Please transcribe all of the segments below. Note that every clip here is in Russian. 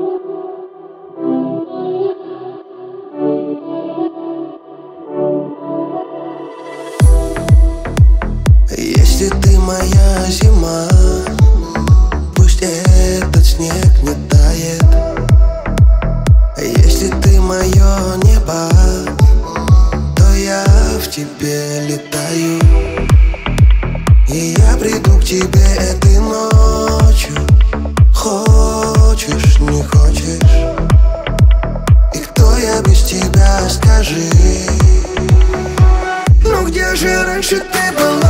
Если ты моя зима, пусть этот снег не тает. Если ты мое небо, то я в тебе летаю. И я приду к тебе этой ночью, хочешь, не хочешь. И кто я без тебя, скажи. Ну где же раньше ты была?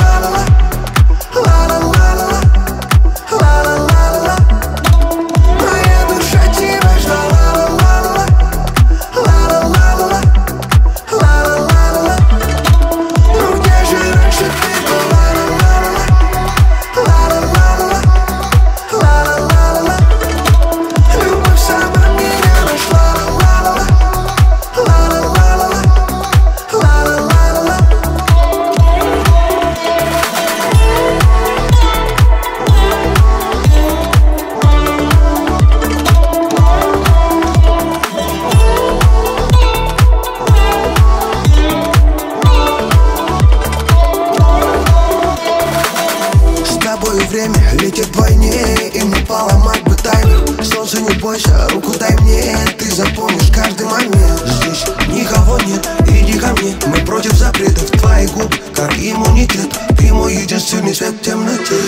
Время летит вдвойне, и мне поломать бы таймер. Солнце, не бойся, руку дай мне, ты запомнишь каждый момент. Здесь никого нет, иди ко мне, мы против запретов. Твои губы, как иммунитет, ты мой единственный свет в темноте.